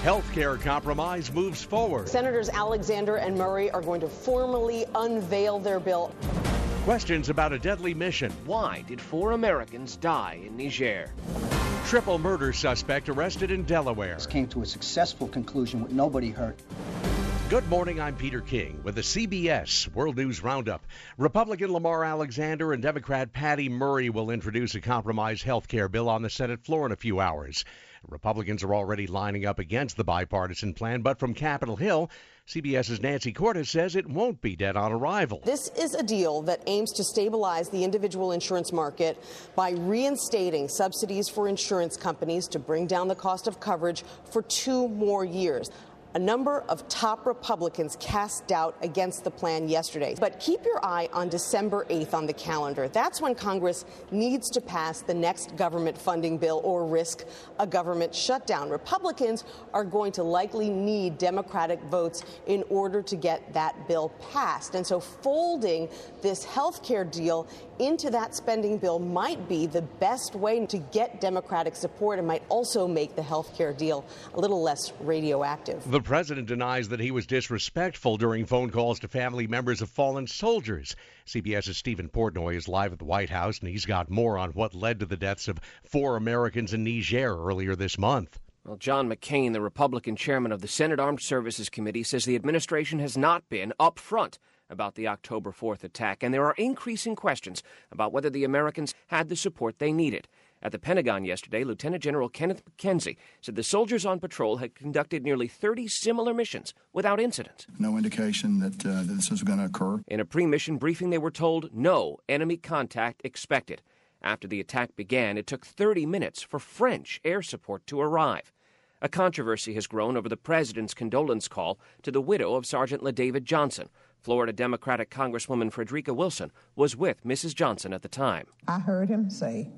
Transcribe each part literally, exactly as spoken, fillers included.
Healthcare compromise moves forward. Senators Alexander and Murray are going to formally unveil their bill. Questions about a deadly mission. Why did four Americans die in Niger? Triple murder suspect arrested in Delaware. This came to a successful conclusion with nobody hurt. Good morning, I'm Peter King with the C B S World News Roundup. Republican Lamar Alexander and Democrat Patty Murray will introduce a compromise health care bill on the Senate floor in a few hours. Republicans are already lining up against the bipartisan plan, but from Capitol Hill, CBS's Nancy Cordes says it won't be dead on arrival. This is a deal that aims to stabilize the individual insurance market by reinstating subsidies for insurance companies to bring down the cost of coverage for two more years. A number of top Republicans cast doubt against the plan yesterday. But keep your eye on December eighth on the calendar. That's when Congress needs to pass the next government funding bill or risk a government shutdown. Republicans are going to likely need Democratic votes in order to get that bill passed. And so folding this health care deal into that spending bill might be the best way to get Democratic support and might also make the health care deal a little less radioactive. The president denies that he was disrespectful during phone calls to family members of fallen soldiers. CBS's Stephen Portnoy is live at the White House, and he's got more on what led to the deaths of four Americans in Niger earlier this month. Well, John McCain, the Republican chairman of the Senate Armed Services Committee, says the administration has not been upfront about the October fourth attack, and there are increasing questions about whether the Americans had the support they needed. At the Pentagon yesterday, Lieutenant General Kenneth McKenzie said the soldiers on patrol had conducted nearly thirty similar missions without incident. No indication that, uh, that this was going to occur. In a pre-mission briefing, they were told no enemy contact expected. After the attack began, it took thirty minutes for French air support to arrive. A controversy has grown over the president's condolence call to the widow of Sergeant LaDavid Johnson. Florida Democratic Congresswoman Frederica Wilson was with Missus Johnson at the time. I heard him say,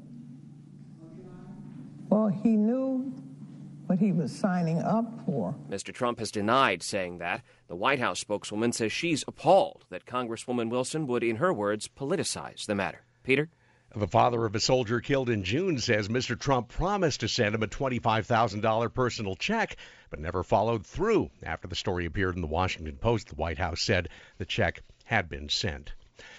well, he knew what he was signing up for. Mister Trump has denied saying that. The White House spokeswoman says she's appalled that Congresswoman Wilson would, in her words, politicize the matter. Peter? The father of a soldier killed in June says Mister Trump promised to send him a twenty-five thousand dollars personal check, but never followed through. After the story appeared in the Washington Post, the White House said the check had been sent.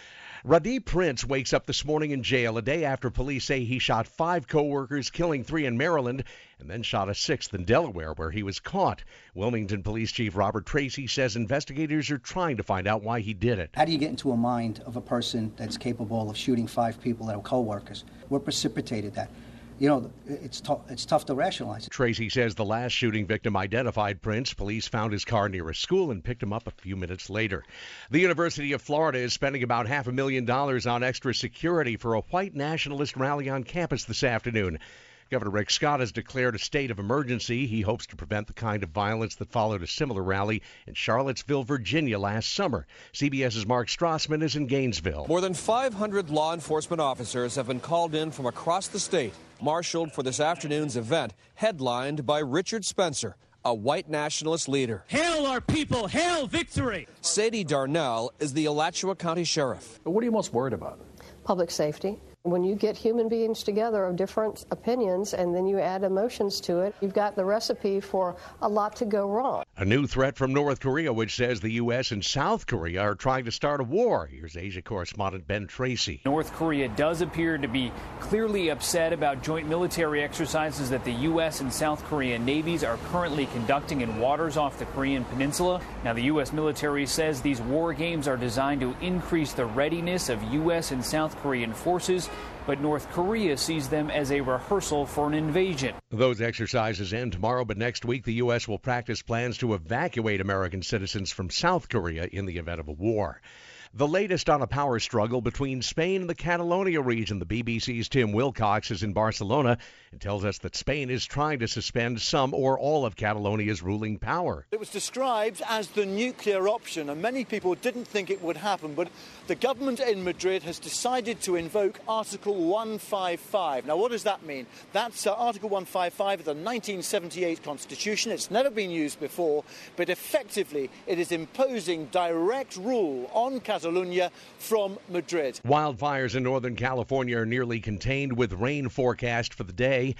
Radeep Prince wakes up this morning in jail a day after police say he shot five co-workers, killing three in Maryland, and then shot a sixth in Delaware, where he was caught. Wilmington Police Chief Robert Tracy says investigators are trying to find out why he did it. How do you get into a mind of a person that's capable of shooting five people that are co-workers? What precipitated that? You know, it's, t- it's tough to rationalize. Tracy says the last shooting victim identified Prince. Police found his car near a school and picked him up a few minutes later. The University of Florida is spending about half a million dollars on extra security for a white nationalist rally on campus this afternoon. Governor Rick Scott has declared a state of emergency. He hopes to prevent the kind of violence that followed a similar rally in Charlottesville, Virginia last summer. CBS's Mark Strassman is in Gainesville. More than five hundred law enforcement officers have been called in from across the state, marshaled for this afternoon's event, headlined by Richard Spencer, a white nationalist leader. Hail our people! Hail victory! Sadie Darnell is the Alachua County Sheriff. What are you most worried about? Public safety. When you get human beings together of different opinions and then you add emotions to it, you've got the recipe for a lot to go wrong. A new threat from North Korea, which says the U S and South Korea are trying to start a war. Here's Asia correspondent Ben Tracy. North Korea does appear to be clearly upset about joint military exercises that the U S and South Korean navies are currently conducting in waters off the Korean peninsula. Now, the U S military says these war games are designed to increase the readiness of U S and South Korean forces, but North Korea sees them as a rehearsal for an invasion. Those exercises end tomorrow, but next week the U S will practice plans to evacuate American citizens from South Korea in the event of a war. The latest on a power struggle between Spain and the Catalonia region. The B B C's Tim Wilcox is in Barcelona and tells us that Spain is trying to suspend some or all of Catalonia's ruling power. It was described as the nuclear option, and many people didn't think it would happen, but the government in Madrid has decided to invoke Article one fifty-five. Now, what does that mean? That's uh, Article one fifty-five of the nineteen seventy-eight Constitution. It's never been used before, but effectively it is imposing direct rule on Catalonia from Madrid. Wildfires in Northern California are nearly contained with rain forecast for the day.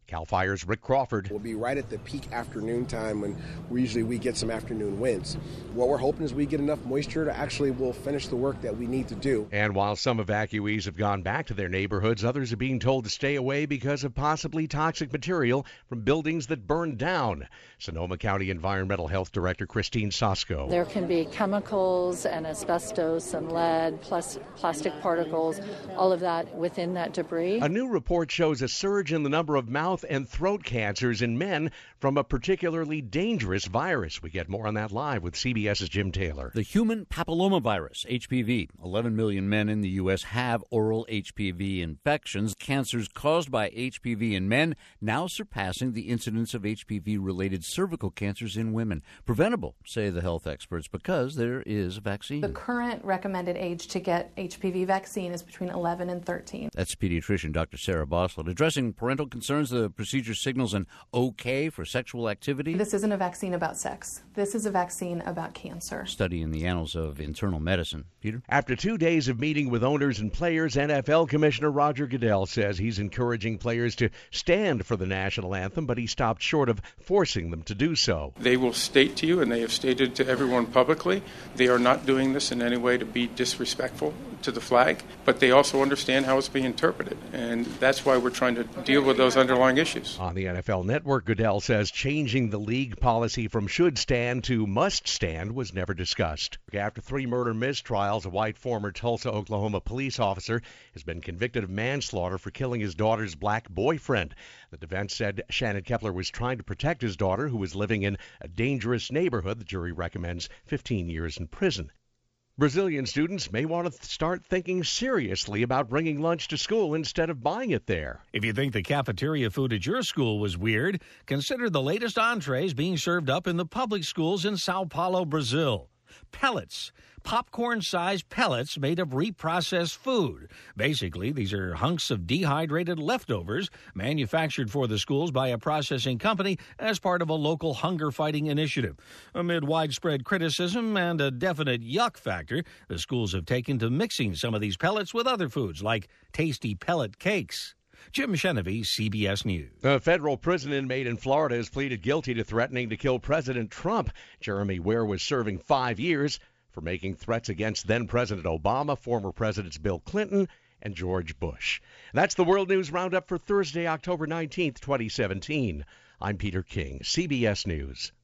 Cal Fire's Rick Crawford. We'll be right at the peak afternoon time when we usually we get some afternoon winds. What we're hoping is we get enough moisture to actually will finish the work that we need to do. And while some evacuees have gone back to their neighborhoods, others are being told to stay away because of possibly toxic material from buildings that burned down. Sonoma County Environmental Health Director Christine Sosko. There can be chemicals and asbestos and lead, plus plastic particles, all of that within that debris. A new report shows a surge in the number of mouth and throat cancers in men from a particularly dangerous virus. We get more on that live with CBS's Jim Taylor. The human papillomavirus, H P V. eleven million men in the U S have oral H P V infections. Cancers caused by H P V in men now surpassing the incidence of H P V-related cervical cancers in women. Preventable, say the health experts, because there is a vaccine. The current recommended age to get H P V vaccine is between eleven and thirteen. That's pediatrician Doctor Sarah Boslett. Addressing parental concerns, the procedure signals an okay for sexual activity. This isn't a vaccine about sex. This is a vaccine about cancer. Study in the Annals of Internal Medicine. Peter? After two days of meeting with owners and players, N F L Commissioner Roger Goodell says he's encouraging players to stand for the national anthem, but he stopped short of forcing them to do so. They will state to you, and they have stated to everyone publicly, they are not doing this in any way to be disrespectful to the flag, but they also understand how it's being interpreted, and that's why we're trying to deal with those underlying issues. On the N F L Network, Goodell says changing the league policy from should stand to must stand was never discussed. After three murder mistrials, a white former Tulsa, Oklahoma police officer has been convicted of manslaughter for killing his daughter's black boyfriend. The defense said Shannon Kepler was trying to protect his daughter, who was living in a dangerous neighborhood. The jury recommends fifteen years in prison. Brazilian students may want to start thinking seriously about bringing lunch to school instead of buying it there. If you think the cafeteria food at your school was weird, consider the latest entrees being served up in the public schools in Sao Paulo, Brazil. Pellets. Popcorn-sized pellets made of reprocessed food. Basically, these are hunks of dehydrated leftovers manufactured for the schools by a processing company as part of a local hunger-fighting initiative. Amid widespread criticism and a definite yuck factor, the schools have taken to mixing some of these pellets with other foods like tasty pellet cakes. Jim Chenevey, C B S News. A federal prison inmate in Florida has pleaded guilty to threatening to kill President Trump. Jeremy Ware was serving five years for making threats against then-President Obama, former Presidents Bill Clinton and George Bush. That's the World News Roundup for Thursday, October nineteenth, twenty seventeen. I'm Peter King, C B S News.